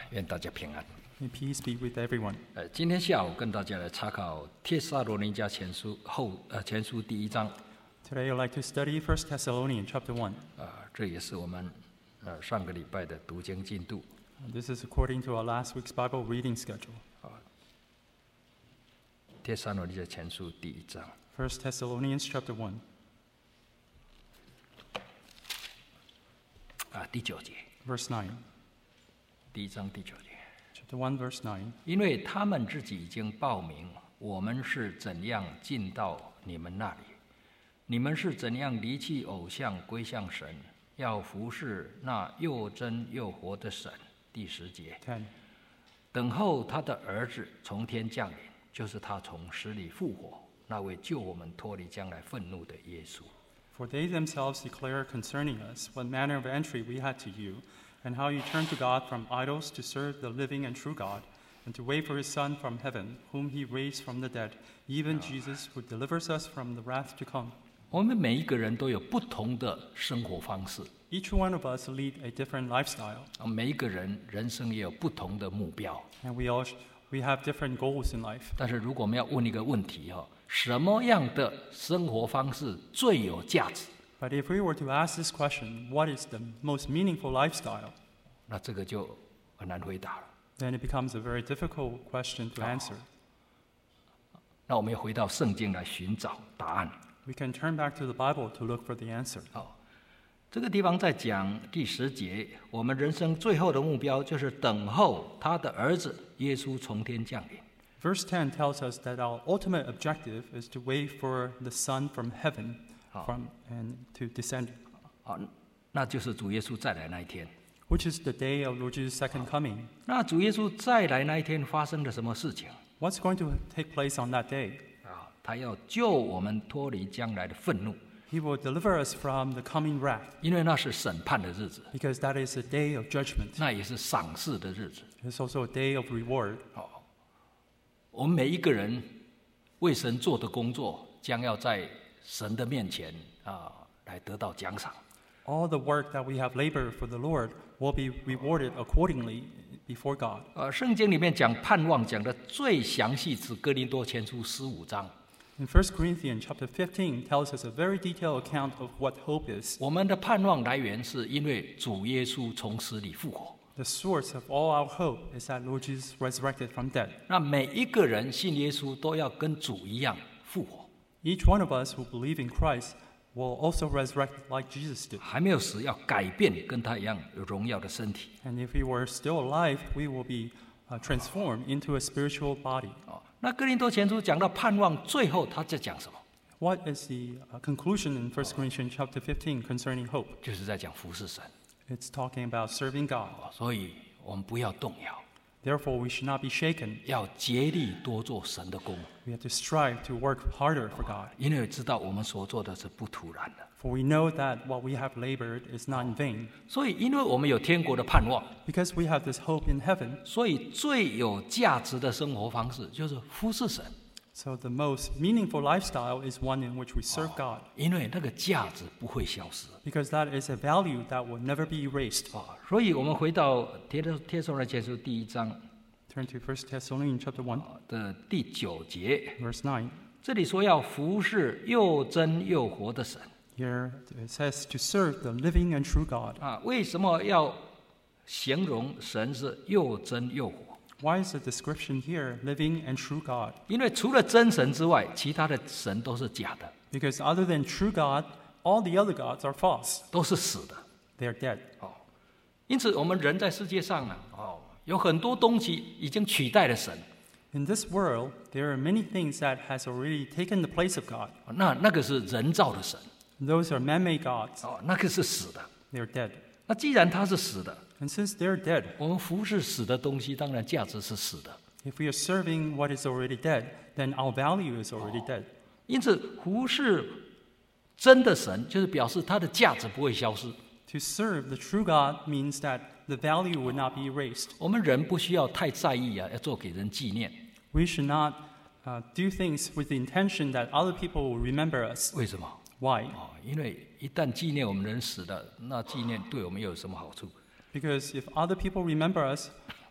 愿大家平安。 May peace be with everyone. 今天下午跟大家来查考帖撒罗尼迦前书前书第1章。 Today I'd like to study 1 Thessalonians chapter 1. 这也是我们上个礼拜的读经进度。 This is according to our last week's Bible reading schedule. 帖撒罗尼迦前书第1章。 1 Thessalonians chapter 1. 第9节。 Verse 9. 第1章第9节。 Chapter 1 verse 9. 因为他们自己已经报明，我们是怎样进到你们那里，你们是怎样离弃偶像归向神，要服侍那又真又活的神。第10节。 10. 等候他的儿子从天降临，就是他从死里复活，那位救我们脱离将来愤怒的耶稣。 For they themselves declare concerning us what manner of entry we had to you, and how you turned to God from idols to serve the living and true God, and to wait for his Son from heaven, whom he raised from the dead, even Jesus, who delivers us from the wrath to come. 我们每一个人都有不同的生活方式， Each one of us lead a different lifestyle, 每一个人人生也有不同的目标。 and we have different goals in life. 但是如果我们要问一个问题什么样的生活方式最有价值？ But if we were to ask this question, what is the most meaningful lifestyle? 那这个就很难回答了。 Then it becomes a very difficult question to answer. 那我们要回到圣经来寻找答案。 We can turn back to the Bible to look for the answer. 这个地方在讲第10节，我们人生最后的目标就是等候他的儿子耶稣从天降临。 Verse 10 tells us that our ultimate objective is to wait for the Son from heaven and to descend, 那就是主耶稣再来那一天。 which is the day of Lord Jesus' second coming. 那主耶稣再来那一天发生了什么事情？ What's going to take place on that day? 他要救我们脱离将来的愤怒， He will deliver us from the coming wrath, 因为那是审判的日子， because that is a day of judgment. 那也是赏赐的日子。 It's also a day of reward. 我们每一个人为神做的工作，将要在神的面前来得到奖赏。 All the work that we have labored for the Lord will be rewarded accordingly before God. 圣经里面讲盼望讲的最详细是哥林多前书15章。 In 1 Corinthians chapter 15 tells us a very detailed account of what hope is. 我们的盼望来源是因为主耶稣从死里复活。 The source of all our hope is that Lord Jesus resurrected from dead. 那每一个人信耶稣都要跟主一样复活。 Each one of us who believe in Christ will also resurrect like Jesus did. 还没有死，要改变跟他一样有荣耀的身体。 And if we were still alive, we will be transformed into a spiritual body. 那哥林多前书讲到盼望，最后他在讲什么？ What is the conclusion in 1 Corinthians chapter 15 concerning hope? 就是在讲服侍神。 It's talking about serving God. 所以我们不要动摇， Therefore, we should not be shaken. 要竭力多做神的工， We have to strive to work harder for God. 因为知道我们所做的是不突然的。 For we know that what we have labored is not in vain. 所以，因为我们有天国的盼望， Because we have this hope in heaven, 所以最有价值的生活方式就是服侍神， so the most meaningful lifestyle is one in which we serve God. 因为那个价值不会消失。 Because that is a value that will never be erased. 所以我们回到帖撒罗尼迦前书第1章 Turn to 1 Thessalonians chapter 1, 的第9节， verse 9. 这里说要服侍又真又活的神。 Here it says to serve the living and true God. 为什么要形容神是又真又活？ Why is the description here living and true God? 因为除了真神之外，其他的神都是假的， Because other than true God, all the other gods are false. 都是死的。 They are dead. 因此，我们人在世界上有很多东西已经取代了神。 In this world, there are many things that has already taken the place of God. 那个是人造的神， Those are man-made gods. 那个是死的。 They are dead. 那既然它是死的， And since they're dead, 我们服侍死的东西，当然价值是死的。 if we are serving what is already dead, then our value is already dead. 因此，服侍真的神，就是表示它的价值不会消失。 To serve the true God means that the value would not be erased. 我们人不需要太在意要做给人纪念。 We should not do things with the intention that other people will remember us. 为什么？ Why? 因为一旦纪念我们人死了，那纪念对我们又有什么好处？ Because if other people remember us,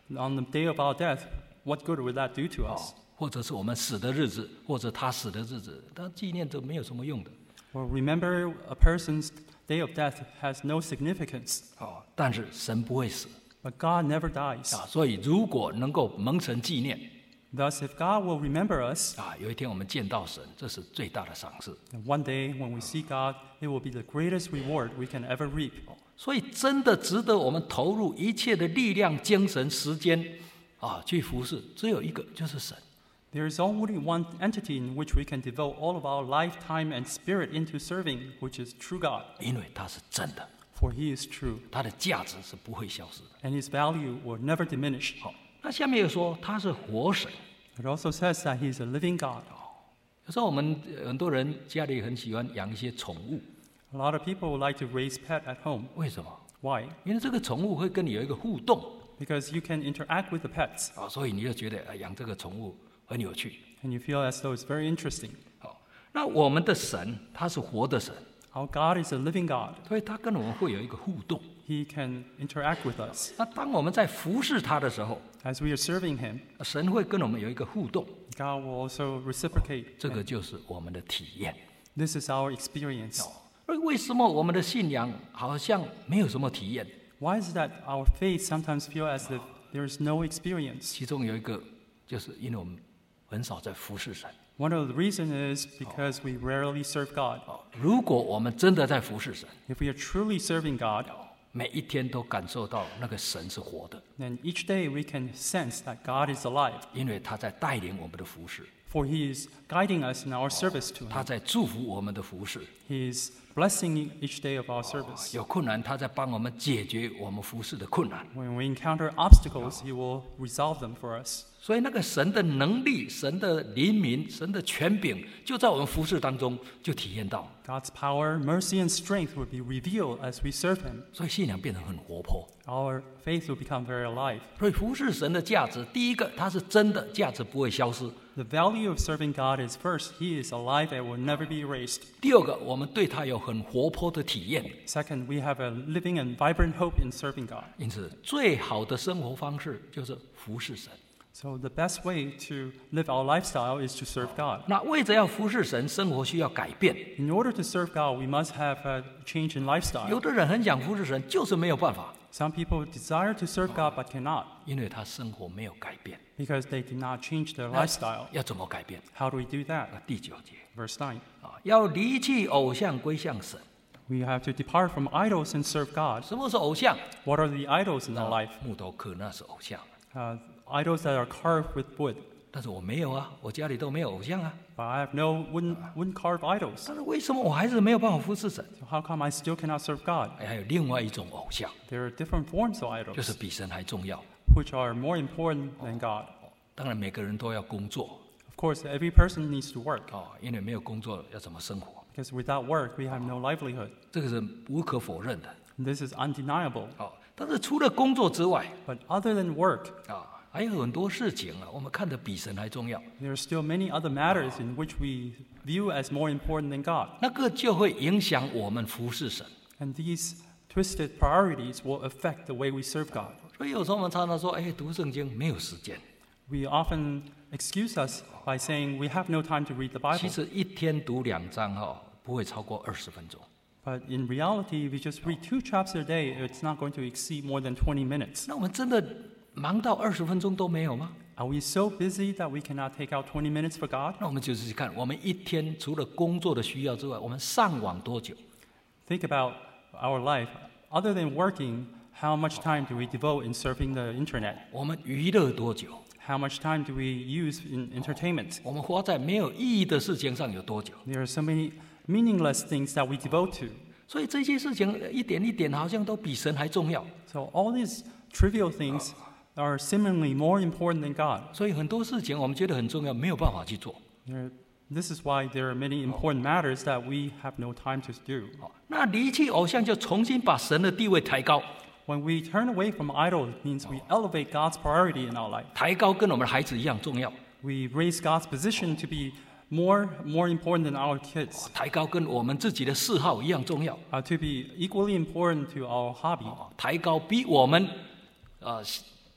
on the day of our death, what good would that do to us? 或者是我们死的日子，或者他死的日子，他纪念这没有什么用的。 Well, remember a person's day of death has no significance. 但是神不会死 But God never dies. 所以如果能够蒙神纪念 Thus, if God will remember us, 有一天我们见到神，这是最大的赏赐。 and one day when we see God, it will be the greatest reward we can ever reap. 所以真的值得我们投入一切的力量、精神、时间去服侍，只有一个，就是神。 There is only one entity in which we can devote all of our lifetime and spirit into serving, which is true God. 因为他是真的， For He is true, 他的价值是不会消失的。 and His value will never diminish. 那下面又说他是活神。 It also says that He is a living God. 有时候我们很多人家里很喜欢养一些宠物， A lot of people like to raise pet at home. 为什么？ Why? 因为这个宠物会跟你有一个互动 Because you can interact with the pets, 所以你就觉得养这个宠物很有趣。 and you feel as though it's very interesting. 那我们的神他是活的神， Our God is a living God. 所以他跟我们会有一个互动。 He can interact with us. 那当我们在服侍他的时候， As we are serving Him, 神会跟我们有一个互动， God will also reciprocate. 这个就是我们的体验。 This is our experience. 而为什么我们的信仰好像没有什么体验？ Why is it that our faith sometimes feel as if there is no experience? 其中有一个，就是因为我们很少在服侍神。 One of the reasons is because we rarely serve God. 如果我们真的在服侍神， If we are truly serving God, 每一天都感受到那个神是活的， then each day we can sense that God is alive, 因为他在带领我们的服侍， for He is guiding us in our service to 他 Him. 在祝福我们的服侍。 He is blessing each day of our service. 有困难，他在帮我们解决我们服侍的困难。 When we encounter obstacles, He will resolve them for us. 所以那个神的能力、神的怜悯、神的权柄，就在我们服侍当中就体验到。 God's power, mercy, and strength will be revealed as we serve Him. 所以信仰变得很活泼。 Our faith will become very alive. 所以服侍神的价值，第一个，它是真的，价值不会消失； The value of serving God is first, He is alive and will never be erased. 第二个，我们对他有很活泼的体验。 Second, we have a living and vibrant hope in serving God. 因此，最好的生活方式就是服侍神。 So the best way to live our lifestyle is to serve God. 那为着要服侍神，生活需要改变。 In order to serve God, we must have a change in 有 lifestyle. 的人很想服侍神，就是没有办法， Some people desire to serve God but cannot 因为他生活没有改变。 because they did not change their lifestyle. 要怎么改变？ How do we do that? 第9节 Verse 9. 要离弃偶像，归向神。 We have to depart from idols and serve God. 什么是偶像？ What are the idols in our life? 木头刻那是偶像， Idols that are carved with wood. 但是我没有啊，我家里都没有偶像啊。 But I have no wooden carved idols. 但是为什么我还是没有办法服侍神？ So how come I still cannot serve God? 还有另外一种偶像， There are different forms of 就是 idols 比神还重要。 which are more important than God. 当然，每个人都要工作 Of course, every person needs to work 因为没有工作要怎么生活？ because without work, we have no livelihood. 这个是无可否认的。 This is undeniable. 但是除了工作之外 But other than work, 还有很多事情我们看得比神还重要。 there are still many other matters in which we view as more important than God. 那个就会影响我们服侍神。 And these twisted priorities will affect the way we serve God. 所以有时候我们常常说，读圣经没有时间。 We often excuse us by saying we have no time to read the 其 Bible. 实一天读2章不会超过20分钟。 But in reality, if we just read 2 chapters a day, it's not going to exceed more than 20 minutes. 那我们真的忙到20分钟都没有吗？ Are we so busy that we cannot take out 20 minutes for God? 那我们就是看，我们一天除了工作的需要之外，我们上网多久？ Think about our life. Other than working, how much time do we devote in surfing the internet? 我们娱乐多久？ How much time do we use in entertainment? 我们花在没有意义的事情上有多久？ There are so many meaningless things that we devote to. 所以这些事情一点一点好像都比神还重要。 So all these trivial things are seemingly more important than God. 所以很多事情我们觉得很重要，没有办法去做。 This is why there are many important matters that we have no time to do. 那离弃偶像就重新把神的地位抬高， When we turn away from idols, it means we elevate God's priority in our life. 抬高跟我们的孩子一样重要， We raise God's position to be more important than our kids, 抬高跟我们自己的嗜好一样重要， to be equally important to our hobby. 抬高比我们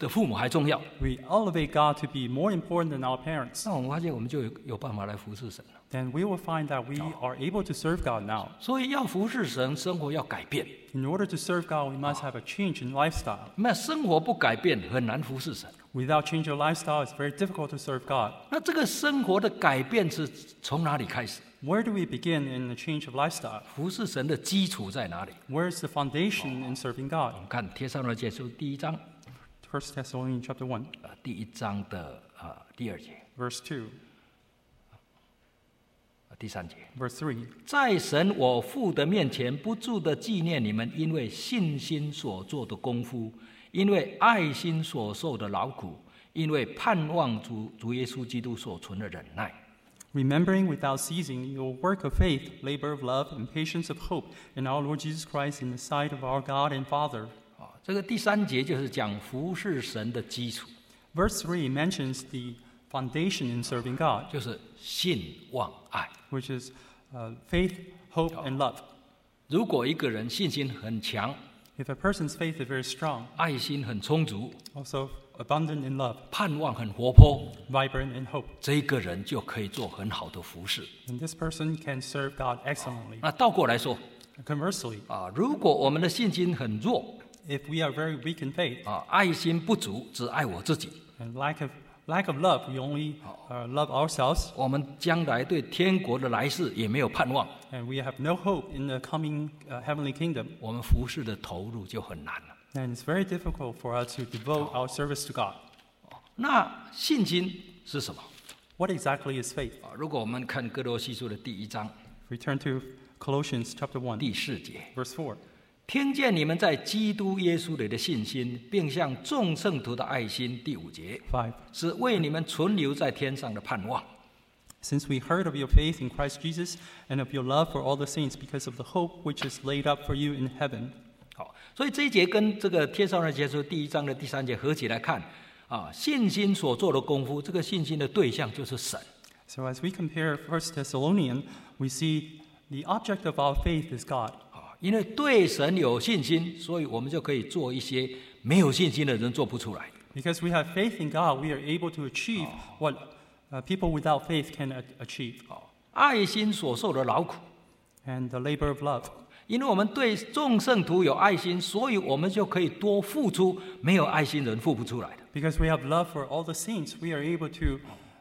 的父母还重要。 we elevate God to be more important than our parents, 那我们发现我们就有办法来服侍神了。 then we will find that we are able to serve God now. 所以要服侍神，生活要改变。 In order to serve God, we must have a change in lifestyle. 那生活不改变，很难服侍神。 Without change of lifestyle, it's very difficult to serve God. 那这个生活的改变是从哪里开始？ Where do we begin in the change of lifestyle? 服侍神的基础在哪里？ Where's the foundation in serving 我 God? 们看《帖撒罗尼迦书》第1章， 1 Thessalonians chapter 1, 第1章的第2节、 verse 2, 第3节。 verse 3. 在神我父的面前，不住的纪念你们，因为信心所做的功夫，因为爱心所受的劳苦，因为盼望主耶稣基督所存的忍耐。 Remembering without ceasing your work of faith, labor of love, and patience of hope in our Lord Jesus Christ in the sight of our God and Father. 这个第3节就是讲服侍神的基础， Verse 3 mentions the foundation in serving God, 就是信望爱。 which is faith, hope, and love. 如果一个人信心很强， If a person's faith is very strong, 爱心很充足， also abundant in love, 盼望很活泼， vibrant in hope, 这个人就可以做很好的服侍。 then this person can serve God excellently. 那倒过来说 Conversely, 如果我们的信心很弱 if we are very weak in faith 爱心不足，只爱我自己， and lack of love, we only love ourselves, 我们将来对天国的来世也没有盼望， and we have no hope in the coming heavenly kingdom, 我们服侍的投入就很难了。 then it's very difficult for us to devote our service to God. 那信心是什么？ What exactly is faith? 如果我们看哥罗西书的第1章 Return to Colossians chapter 1, 第4节， verse 4. 听见你们在基督耶稣里的信心，并向众圣徒的爱心，第5节， 5. 是为你们存留在天上的盼望。 Since we heard of your faith in Christ Jesus and of your love for all the saints because of the hope which is laid up for you in heaven. 好，所以这一节跟这个帖撒罗尼迦书第1章的第3节合起来看，信心所做的功夫，这个信心的对象就是神。 So as we compare 1 Thessalonians, we see the object of our faith is God. 因为对神有信心，所以我们就可以做一些没有信心的人做不出来。 Because we have faith in God, we are able to achieve what people without faith can achieve. 爱心所受的劳苦， And the labor of love. 因为我们对众圣徒有爱心，所以我们就可以多付出没有爱心人付不出来的。 Because we have love for all the saints, we are able to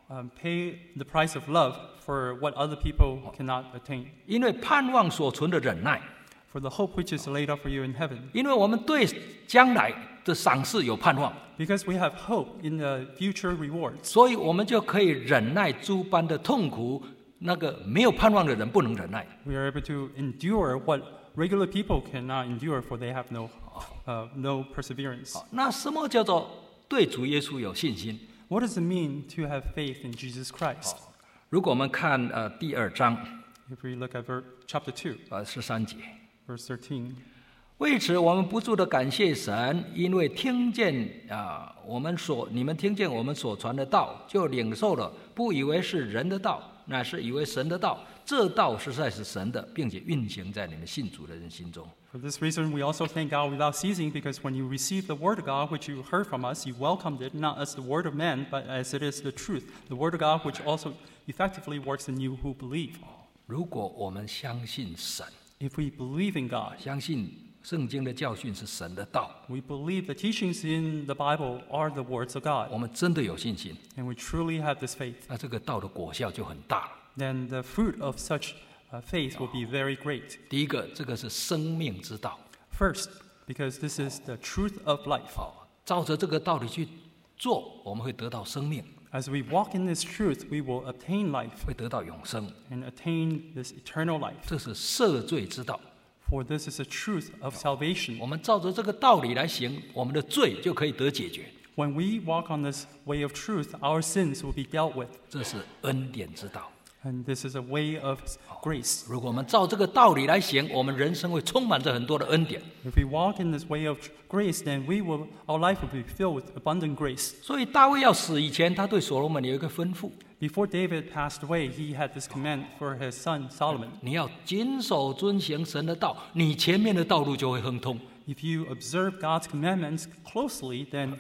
pay the price of love for what other people cannot attain. 因为盼望所存的忍耐， For the hope which is laid up for you in heaven. 因为我们对将来的赏赐有盼望， Because we have hope in the future rewards. 所以我们就可以忍耐诸般的痛苦，那个没有盼望的人不能忍耐。 We are able to endure what regular people cannot endure, for they have no perseverance. 那什么叫做对主耶稣有信心？ What does it mean to have faith in Jesus Christ? 如果我们看第2章 If we look at chapter 2, 13节， verse 13. 为此我们不住的感谢神，因为听见你们听见我们所传的道，就领受了，不以为是人的道，乃是以为神的道。这道实在是神的，并且运行在你们信主的人心中。 For this reason, we also thank God without ceasing, because when you received the word of God, which you heard from us, you welcomed it not as the word of man, but as it is the truth, the word of God, which also effectively works in you who believe. 如果我们相信神， If we believe in God, 相信圣经的教训是神的道， we believe the teachings in the Bible are the words of 我 God, 们真的有信心， and we truly have this faith, 那这个道的果效就很大了。 then the fruit of such faith will be very great. 第一个，这个是生命之道， First, because this is the truth of life. 照着这个道理去做，我们会得到生命， As we walk in this truth, we will obtain life 会得到永生。 and attain this eternal life. 这是赦罪之道。 For this is the truth of salvation. 我们照着这个道理来行，我们的罪就可以得解决。 When we walk on this way of truth, our sins will be dealt with. 这是恩典之道。 And this is a way of grace. 如果我们照这个道理来行，我们人生会充满着很多的恩典。 If we walk in this way of grace, then our life will be filled with abundant grace. 所以大卫要死以前，他对所罗门有一个吩咐： Before David passed away, he had this command for his son Solomon. 你要谨守遵行神的道，你前面的道路就会亨通。 If you observe God's commandments closely, then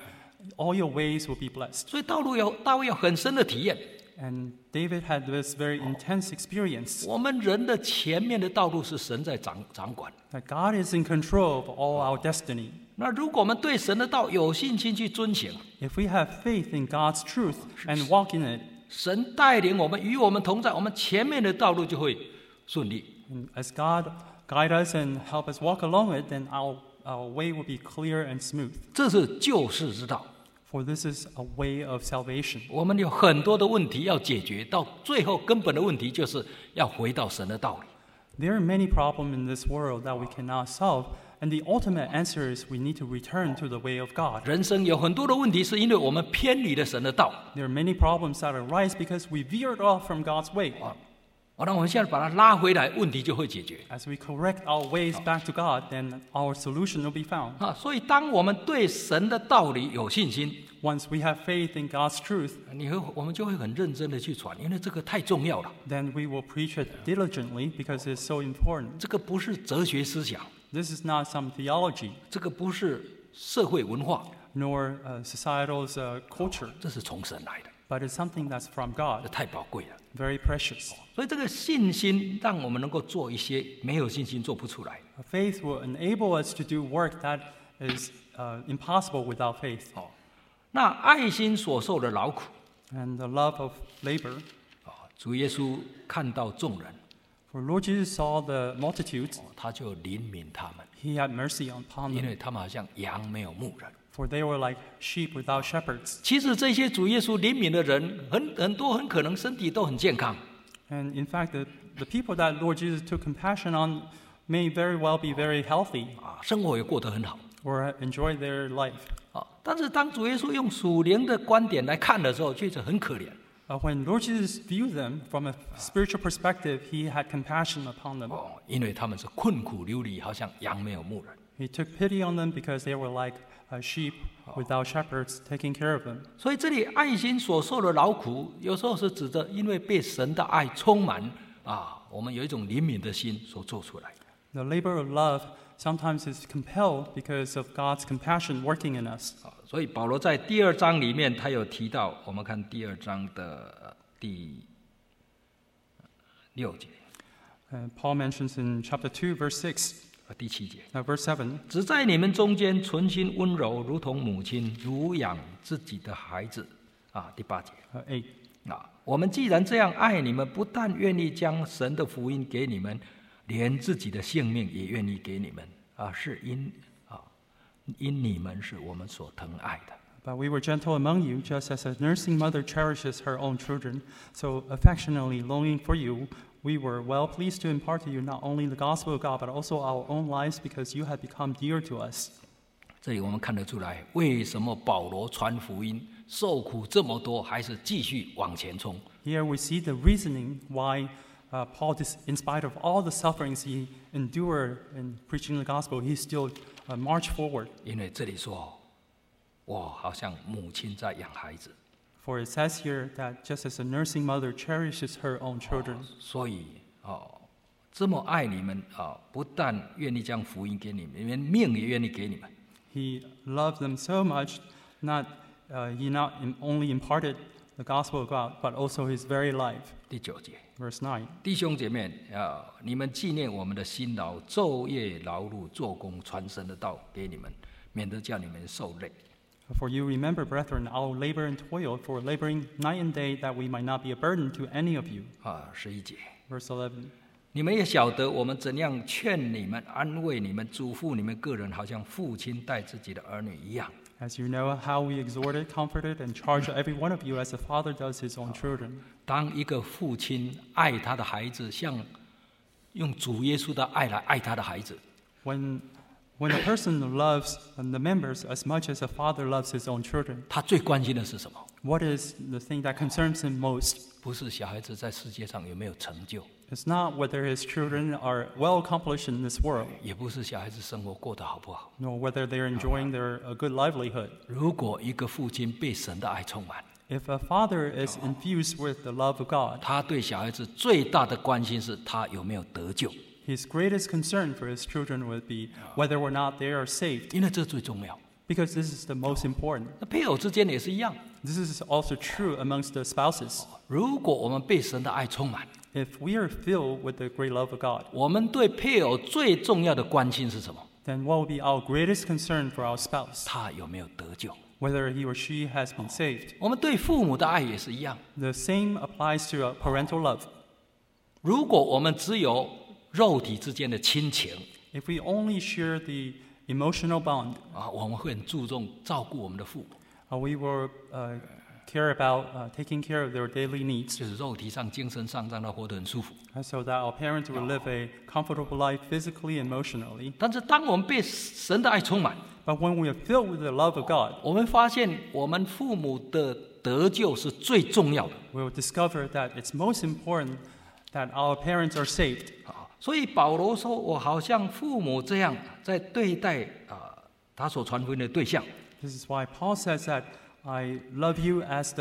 all your ways will be blessed. 所以大卫有很深的体验。 And David had this very intense experience 我们人的前面的道路是神在掌管。 that God is in control of all our destiny. 那如果我们对神的道有信心去遵行， If we have faith in God's truth and walk in it, 神带领我们，与我们同在，我们前面的道路就会顺利。 and as God guide us and help us walk along it, then our way will be clear and smooth. 这是救世之道。 For this is a way of salvation. 我们有很多的问题要解决，到最后根本的问题就是要回到神的道理。 There are many problems in this world that we cannot solve, and the ultimate answer is we need to return to the way of God. 人生有很多的问题，是因为我们偏离了神的道。 There are many problems that arise because we veered off from God's way. 那我们现在把它拉回来，问题就会解决。 As we correct our ways back to God, then our solution will be found. 所以当我们对神的道理有信心， Once we have faith in God's truth, 我们就会很认真的去传，因为这个太重要了。 then we will preach it diligently because it's so important. 这个不是哲学思想， This is not some theology, 这个不是社会文化， nor societal's culture, 这是从神来的， but it's something that's from 这 God, 太宝贵了。 very precious. 所以这个信心让我们能够做一些没有信心做不出来。 Faith will enable us to do work that is impossible without faith. 那爱心所受的劳苦， And the love of labor. 主耶稣看到众人， For Lord Jesus saw the multitudes, 他就怜悯他们， he had mercy upon 因 them, 为他们好像羊没有牧人。 for they were like sheep without shepherds. 其实这些主耶稣怜悯的人，很多很可能身体都很健康， And in fact, the people that Lord Jesus took compassion on may very well be very healthy 生活也过得很好。 or enjoy their life. 但是当主耶稣用属灵的观点来看的时候，却是很可怜。 When Lord Jesus viewed them from a spiritual perspective, he had compassion upon them. 因为他们是困苦流离，好像羊没有牧人。 He took pity on them because they were like sheep without shepherds taking care of them. 所以这里爱心所受的劳苦，有时候是指着因为被神的爱充满我们有一种怜悯的心所做出来。 The labor of love sometimes is compelled because of God's compassion working in us. 所以保罗在第2章里面，他有提到，我们看第2章的第6节、 Paul mentions in chapter 2, verse 6, 第7节， verse 7, 只在你们中间存心温柔，如同母亲乳养自己的孩子。第8节。 8. 我们既然这样爱你们，不但愿意将神的福音给你们，连自己的性命也愿意给你们。是因你们是我们所疼爱的。 But we were gentle among you, just as a nursing mother cherishes her own children. So affectionately longing for you, we were well pleased to impart to you not only the gospel of God, but also our own lives, because you had become dear to us. 这里我们看得出来，为什么保罗传福音受苦这么多，还是继续往前冲。 Here we see the reasoning why Paul, in spite of all the sufferings he endured in preaching the gospel, he still marched forward. 因为这里说，我好像母亲在养孩子， For it says here that just as a nursing mother cherishes her own children, 所以这么爱你们不但愿意将福音给你们，连命也愿意给你们。 he loved them so much, he not only imparted the gospel of God, but also his very life. 第9节， Verse 9. 弟兄姐妹你们纪念我们的辛劳，昼夜劳碌做工，传神的道给你们，免得叫你们受累。 For you remember, brethren, our labor and toil, for laboring night and day, that we might not be a burden to any of you. 11节， Verse 11. 你们也晓得我们怎样劝你们、安慰你们、嘱咐你们个人，好像父亲待自己的儿女一样。 As you know how we exhorted, comforted, and charged every one of you as a father does his own children. 当一个父亲爱他的孩子，像用主耶稣的爱来爱他的孩子， When a person loves the members as much as a father loves his own children, 他最关心的是什么？ what is the thing that concerns him most? 不是小孩子在世界上有没有成就， It's not whether his children are well accomplished in this world, 也不是小孩子生活过得好不好。 nor whether they're enjoying a good livelihood. 如果一个父亲被神的爱充满， If a father is infused with the love of God, 他对小孩子最大的关心是他有没有得救， his greatest concern for his children would be whether or not they are saved, 因为这最重要。 Because this is the most important. 那配偶之间也是一样。 This is also true amongst the spouses. 如果我们被神的爱充满， If we are filled with the great love of God, 我们对配偶最重要的关心是什么？ then what will be our greatest concern for our spouse? 他有没有得救？ Whether he or she has been saved. 我们对父母的爱也是一样。 The same applies to parental love. 如果我们只有肉体之间的亲情 If we only share the emotional bond, 我们会很注重照顾我们的父母， we will care about taking care of their daily needs, 就是肉体上、精神上让他活得很舒服。 so that our parents will live a comfortable life physically and emotionally. 但是当我们被神的爱充满， But when we are filled with the love of God, 我们发现我们父母的得救是最重要的。 we will discover that it's most important that our parents are saved. 所以保罗说：“我好像父母这样在对待他所传福音的对象。” This is why Paul says that I love you as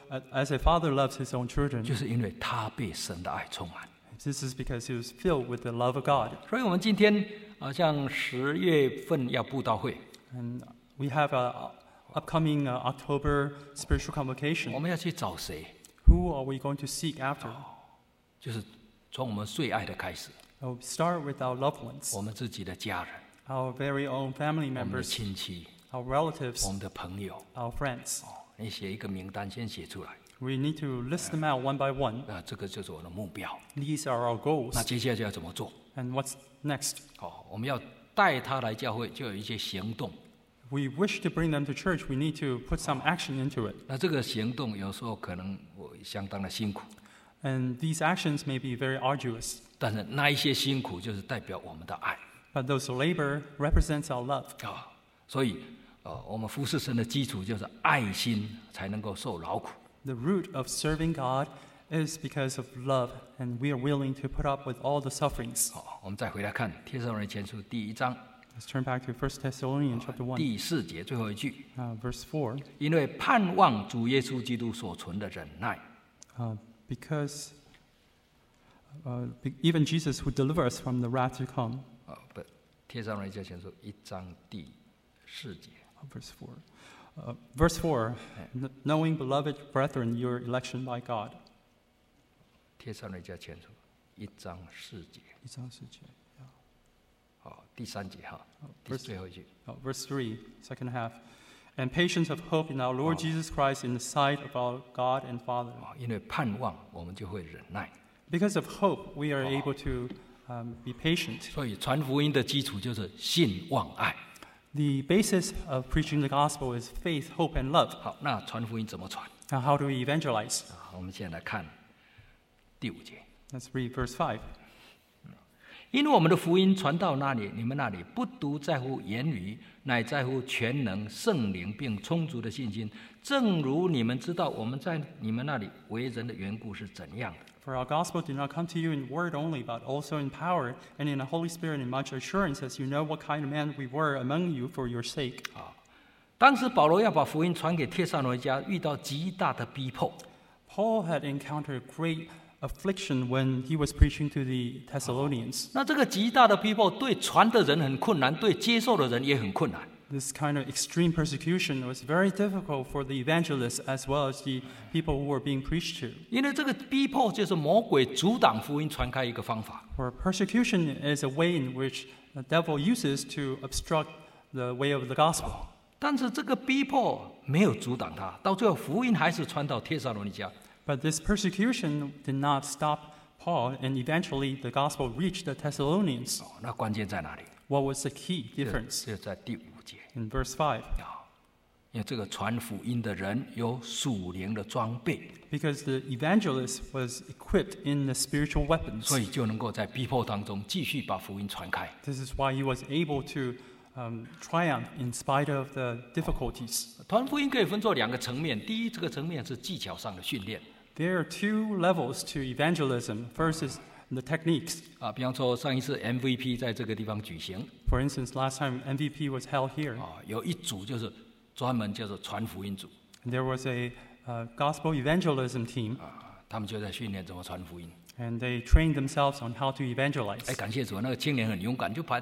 a father loves his own children. 就是因为他被神的爱充满。 This is because he was filled with the love of God. 所以我们今天像10月份要布道会， And we have an upcoming October spiritual 我 convocation. 们要去找谁？ Who are we going to seek after? 就是从我们最爱的开始， We'll start with our loved ones, 我们自己的家人、 our very own family 我们的 members, 亲戚、 our relatives, 我们的朋友。 our friends. 你写一个名单，先写出来。 We need to list them out one by one. 这个就是我的目标。 These are our 那 goals. 接下来就要怎么做？ And what's next? 我们要带他来教会，就有一些行动。 We wish to bring them to church. We need to put some action into it. 那这个行动有时候可能相当的辛苦， And these actions may be very arduous. 但是那一些辛苦就是代表我们的爱 But those labor represents our love. 所以我们服侍神的基础就是爱心才能够受劳苦。 The root of serving God is because of love, and we are willing to put up with all the sufferings. 我们再回来看帖撒罗尼前书第1章 Let's turn back to 1 Thessalonians chapter 1, 第4节最后一句， verse 4. 因为盼望主耶稣基督所存的忍耐， Because even Jesus who delivered us from the wrath to come, 不，帖撒罗尼前书1章第4节。 verse 4. Verse 4, knowing, beloved brethren, your election by God. 帖撒罗尼前书1章4节，第3节哈，最后一句。 Verse 3, second half. And patience of hope in our Lord Jesus Christ in the sight of our God and Father. 因为盼望，我们就会忍耐。 Because of hope, we are able to be patient. 所以传福音的基础就是信望爱。 The basis of preaching the gospel is faith, hope, and love. 好，那传福音怎么传？ Now, how do we evangelize? 我们现在来看第5节。 Let's read verse 5. 因为我们的福音传到那里，你们那里不独在乎言语，乃在乎全能、圣灵并充足的信心。正如你们知道，我们在你们那里为人的缘故是怎样的。 For our gospel did not come to you in word only, but also in power and in the Holy Spirit and much assurance, as you know what kind of men we were among you for your sake. 当时保罗要把福音传给帖撒罗尼迦，遇到极大的逼迫。 Paul had encountered great affliction when he was preaching to the Thessalonians. 那这个极大的逼迫对传的人很困难，对接受的人也很困难。 This kind of extreme persecution was very difficult for the evangelists as well as the people who were being preached to. 因为这个逼迫就是魔鬼阻挡福音传开一个方法。 For persecution is a way in which the devil uses to obstruct the way of the gospel. 但是这个逼迫没有阻挡他，到最后福音还是传到帖撒罗尼迦。 But this persecution did not stop Paul, and eventually the gospel reached the Thessalonians. 那关键在哪里？ What was the key difference? 就在第5节。 In verse 5. 因为这个传福音的人有属灵的装备， Because the evangelist was equipped in the spiritual weapons. 所以就能够在逼迫当中继续把福音传开。 This is why he was able to triumph in spite of the difficulties. 传福音可以分作2个层面，第一，这个层面是技巧上的训练。 There are 2 levels to evangelism. First is the techniques. 比方说上一次 MVP 在这个地方举行， For instance, last time MVP was held here. 有一组就是专门叫做传福音组， There was a gospel evangelism team, 他们就在训练怎么传福音。 and they trained themselves on how to evangelize. 感谢主，那个青年很勇敢，就跑到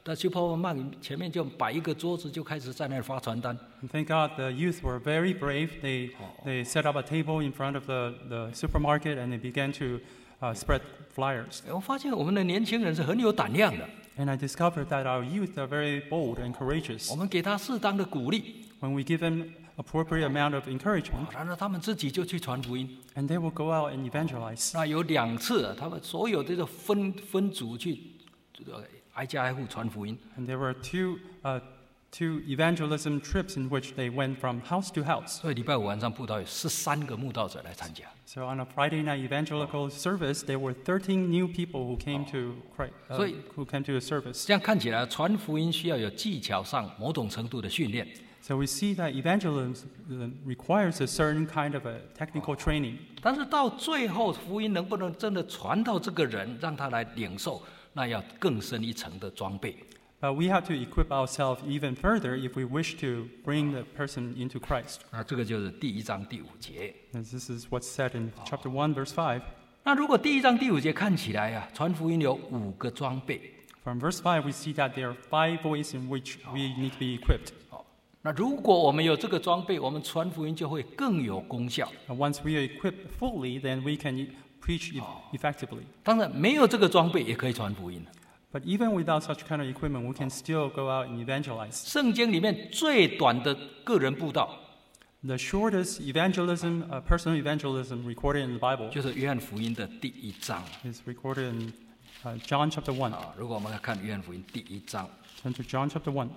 在 Superman 前面就摆一个桌子，就开始在那里发传单。 And thank God the youth were very brave. They set up a table in front of the supermarket and they began to spread flyers. 我发现我们的年轻人是很有胆量的， And I discovered that our youth are very bold and courageous. 我们给他适当的鼓励， When we give them appropriate amount of encouragement, 然后他们自己就去传福音。 and they will go out and evangelize. 那有2次，他们所有的分组去挨家挨户传福音。 And there were two evangelism trips in which they went from house to house. 所以礼拜五晚上布道有13个慕道者来参加。 So on a Friday night evangelical service, there were 13 new people who came to who came to the service. 这样看起来，传福音需要有技巧上某种程度的训练。 So we see that evangelism requires a certain kind of a technical training. 但是到最后，福音能不能真的传到这个人，让他来领受，那要更深一层的装备。 But we have to equip ourselves even further if we wish to bring the person into Christ. 那这个就是第1章第5节。 And this is what's said in chapter 1, verse 5. 那如果第1章第5节看起来啊，传福音有5个装备。 From verse 5, we see that there are 5 ways in which we need to be equipped. 那如果我们有这个装备，我们传福音就会更有功效。 And once we are equipped fully, then we can preach effectively. 当然，没有这个装备也可以传福音。 But even without such kind of equipment, we can still go out and evangelize. 圣经里面最短的个人布道， The shortest evangelism, personal evangelism recorded in the Bible 就是约翰福音的第1章 is recorded in John chapter 1. 啊。如果我们来看约翰福音第1章 Turn to John chapter 1.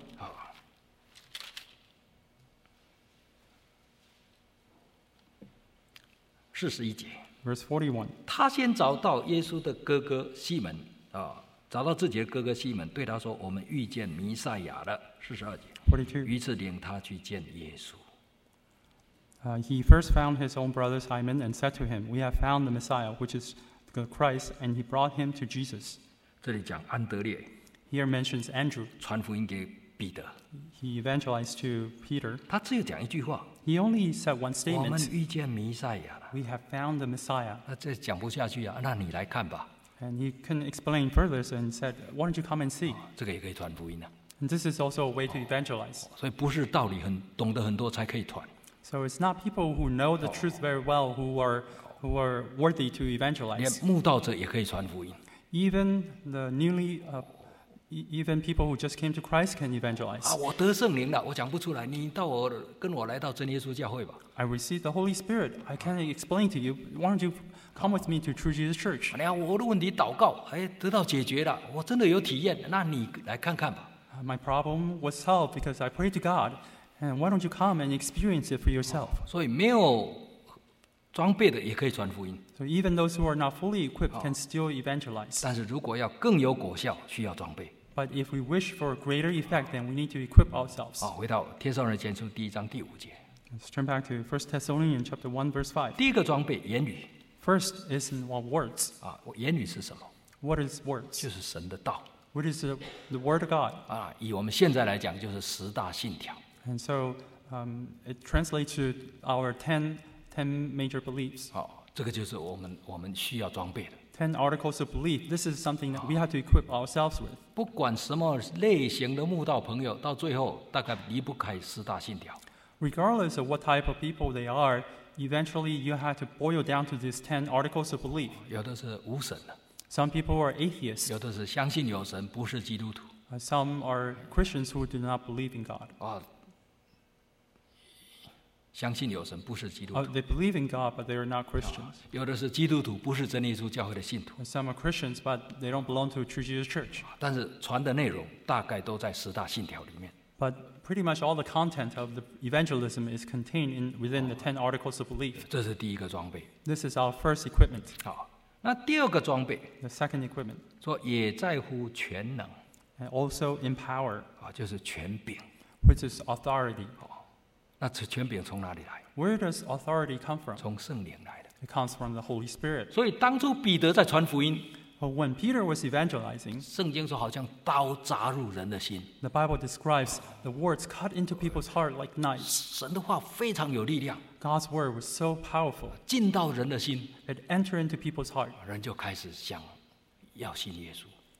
41节， Verse 41. 他先找到耶稣的哥哥西门啊，找到自己的哥哥西门，对他说：“我们遇见弥赛亚了。”42节， 42. 于是领他去见耶稣。 He first found his own brother Simon and said to him, "We have found the Messiah, which is the Christ," and he brought him to Jesus. 这里讲安德烈 Here mentions Andrew. 传福音给彼得， He evangelized to Peter. 他只有讲一句话 He only said one：“ 我们 statement, 遇见弥赛亚了。 "We have found the Messiah." ” 那这讲不下去啊，那你来看吧， And he couldn't explain further and said, "Why don't you come and see?" 这个也可以传福音啊。 And this is also a way to evangelize. 所以不是道理懂得很多才可以传。 So it's not people who know the truth very well who are worthy to 连 evangelize. 慕道者也可以传福音。 Even even people who just came to Christ can evangelize. 啊，我得圣灵了，我讲不出来，你跟我来到真耶稣教会吧。 I received the Holy Spirit. I can't explain to you. Why don't you come with me to True Jesus Church? 你看我的问题祷告，哎，得到解决了，我真的有体验，那你来看看吧。 My problem was solved because I prayed to God. And why don't you come and experience it for yourself? 所以没有装备的也可以传福音， So even those who are not fully equipped can still evangelize. 但是如果要更有果效，需要装备。 But if we wish for greater effect, then we need to equip ourselves. 好，回到帖撒罗尼迦前书第1章第5节， Let's turn back to 1 Thessalonians chapter 1, verse 5. 第一个装备言语 First is in words. 啊，言语是什么？ What is words? 就是神的道 What is the word of God? 啊。以我们现在来讲，就是10大信条。 And so it translates to our 10 major beliefs. 好，这个就是我们需要装备的。 10 articles of belief. This is something that we have to equip ourselves with. 不管什么类型的慕道朋友，到最后大概离不开10大信条。 Regardless of what type of people they are, eventually you have to boil down to these 10 articles of belief. 有的是无神的， Some people are atheists. 有的是相信有神，不是基督徒 Some are Christians who do not believe in God. 啊。相信有神，不是基督徒。 They believe in God, but they are not Christians. 有的是基督徒，不是真耶稣教会的信徒。 Some are Christians, but they don't belong to True Jesus Church. 但是传的内容大概都在10大信条里面。 But pretty much all the content of the evangelism is contained within the 10 articles of belief. 这是第一个装备。 This is our first equipment. 好，那第二个装备 The second equipment, 说也在乎全能 and also in power, 啊，就是权柄。 which is authority. 那这权柄从哪里来？ Where does authority come from? 从圣灵来的。 It comes from the Holy Spirit. 所以当初彼得在传福音， When Peter was evangelizing, 圣经说好像刀扎入人的心， the Bible describes the words cut into people's heart like knives. 神的话非常有力量， God's word was so powerful. 进到人的心， It entered into people's heart, 人就开始想要信耶稣。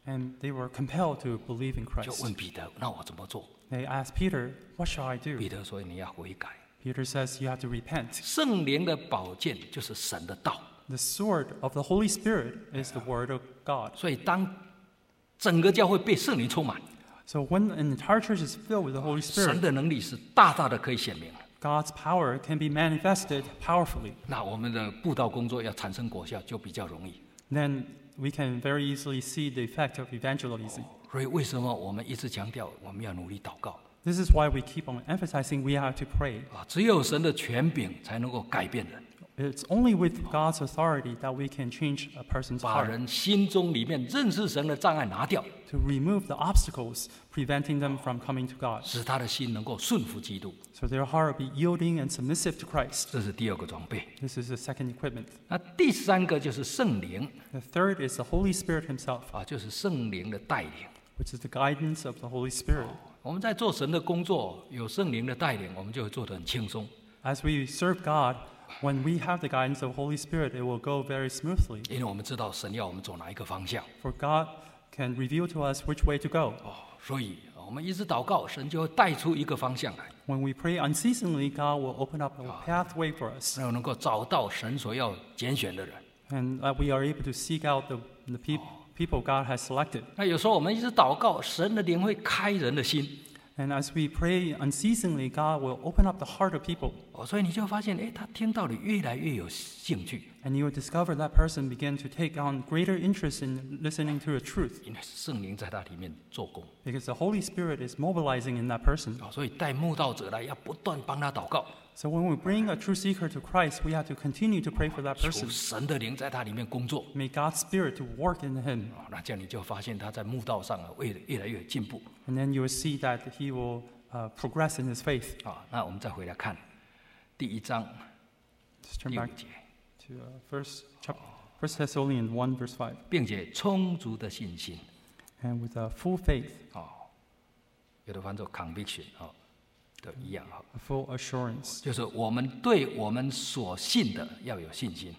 And they were compelled to believe in 就 Christ. 问彼得：“那我怎么做 They asked Peter, what shall I？” do? 彼得说：“你要悔改。 Peter says you have to repent. 圣灵的宝剑就是神的道， The sword of the Holy Spirit is the word of God. 所以当整个教会被圣灵充满， So when an entire church is filled with the Holy 神 Spirit, 的能力是大大的可以显明。 God's power can be manifested powerfully. 那我们的布道工作要产生果效就比较容易。 Then we can very easily see the effect of evangelism. 所以为什么我们一直强调我们要努力祷告 This is why we keep on emphasizing we have to pray. 啊？只有神的权柄才能够改变人， It's only with God's authority that we can change a person's 把 heart, 人心中里面认识神的障碍拿掉， to remove the obstacles preventing them from coming to God, 使他的心能够顺服基督。 so their heart will be yielding and submissive to Christ. 这是第二个装备。 This is the second equipment. 那第三个就是圣灵 The third is the Holy Spirit himself, 啊，就是圣灵的带领。 which is the guidance of the Holy Spirit. 我们在做神的工作，有圣灵的带领，我们就会做得很轻松， As we serve God, when we have the guidance of the Holy Spirit, it will go very smoothly. 因为我们知道神要我们走哪一个方向 For God can reveal to us which way to go. 哦，所以我们一直祷告，神就会带出一个方向来， When we pray unceasingly, God will open up a pathway for us, 让我能够找到神所要拣选的人。 and that we are able to seek out the people God has selected. 那有时候我们一直祷告，神的灵会开人的心 And as we pray unceasingly, God will open up the heart of people, 哦，所以你就发现，哎，他听到你越来越有兴趣， and you will discover that person begin to take on greater interest in listening to the truth, 因为圣灵在他里面做工 because the Holy Spirit is mobilizing in that person. 哦，所以带慕道者来要不断帮他祷告， So when we bring a true seeker to Christ, we have to continue to pray for that 求 person. 神的灵在他里面工作。 May God's Spirit to work in him, 哦，那这样你就发现他在慕道上啊，越来越有进步 and then you will see that he will progress in his faith. 啊。那我们再回来看第1章 Let's turn 6 back 节， to First Thessalonians 1, verse 5. 并且充足的信心 And with a full faith, 哦，有的翻作 conviction 哦，都一样哈、哦， a full assurance. 就是我们对我们所信的要有信心。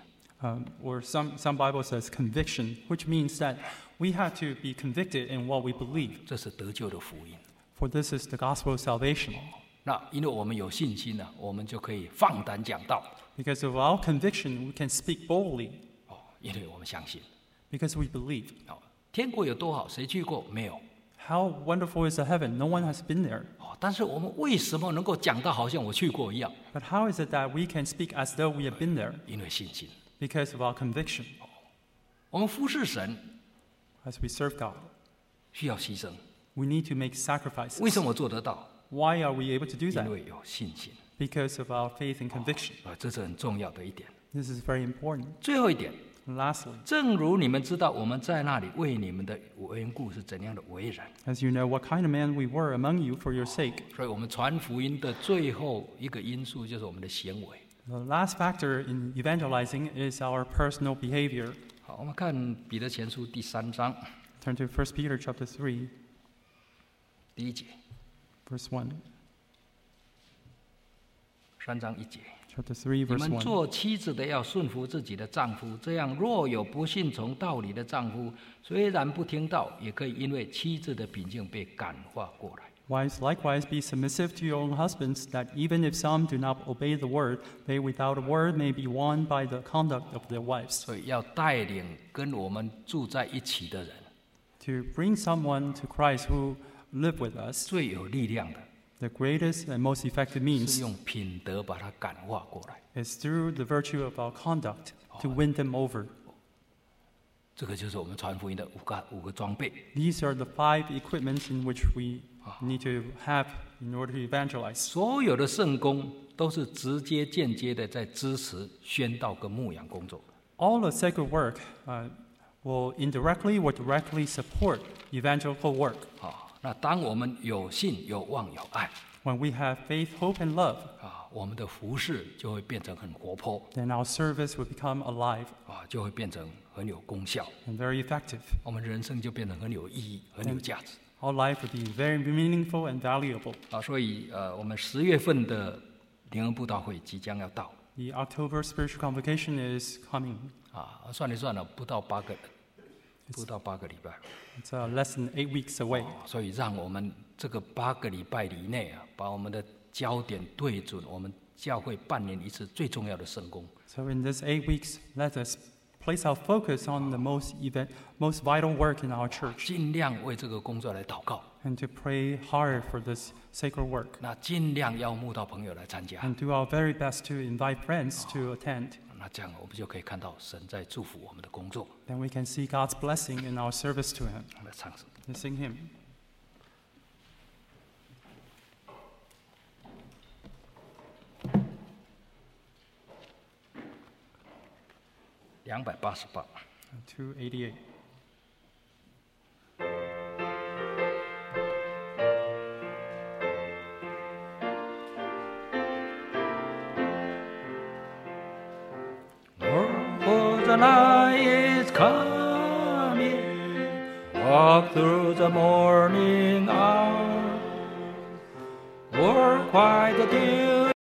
Or some Bible says conviction, which means that we have to be convicted in what we believe. 这是得救的福音。 For this is the gospel of salvation. 那因为我们有信心呢、我们就可以放胆讲道 Because of our conviction, we can speak boldly 哦，因为我们相信 because we believe. 哦，天国有多好，谁去过？没有 How wonderful is the heaven? No one has been there. 哦，但是我们为什么能够讲到好像我去过一样？ But how is it that we can speak as though we have been there? 因为信心。 Because of our conviction. 我们服侍神 As we serve God, 需要牺牲， we need to make sacrifices. 为什么做得到？ Why are we able to do 因 that? 为有信心 Because of our faith and conviction. 这是很重要的一点。 This is very important. 最后一点， And lastly, 正如你们知道，我们在那里为你们的缘故是怎样的为人， as you know what kind of man we were among you for your sake. 所以我们传福音的最后一个因素就是我们的行为。 The last factor in evangelizing is our personal behavior. 好，我们看彼得前书第3章 Turn to 1 Peter chapter 3, 第1节， verse 1. 3章1节。 Chapter 3, 你 verse 们 1. 做妻子的要顺服自己的丈夫，这样若有不信从道理的丈夫，虽然不听道，也可以因为妻子的品性被感化过来。 Wives, likewise, be submissive to your own husbands, that even if some do not obey the word, they without a word may be won by the conduct of their wives. 所以要带领跟我们住在一起的人， To bring someone to Christ who live with us, 最有力量的 the greatest and most effective 是 means 用品德把他感化过来。 is through the virtue of our conduct to win them over. 这个就是我们传福音的五个装备。 These are the 5 equipments in which we need to have in order to evangelize. 所有的圣工都是直接、间接的在支持宣道跟牧养工作。 All the sacred work will indirectly or directly support evangelical work. 那当我们有信、有望、有爱， When we have faith, hope, and love, 我们的服事就会变成很活泼， then our service will become alive 就会变成很有功效， and very effective. 我们人生就变得很有意义、很有价值。 Our life will be very meaningful and valuable. 所以我们10月份的联合布道会即将要到， The October spiritual convocation is coming. 算一算了，不到8个人， 不到8个礼拜。 It's less than 8 weeks away. 所以让我们这个8个礼拜以内啊，把我们的焦点对准我们教会半年一次最重要的圣工。 So in this 8 weeks, let us place our focus on the most vital work in our church 尽量为这个工作来祷告， and to pray hard for this sacred work 那尽量邀慕到朋友来参加， and do our very best to invite friends to attend. 那这样我们就可以看到神在祝福我们的工作。 Then we can see God's blessing in our service to Him. 我们来唱诗。 Let's sing Him. 288。 288. For the night is coming, walk through the morning hour, work while the dew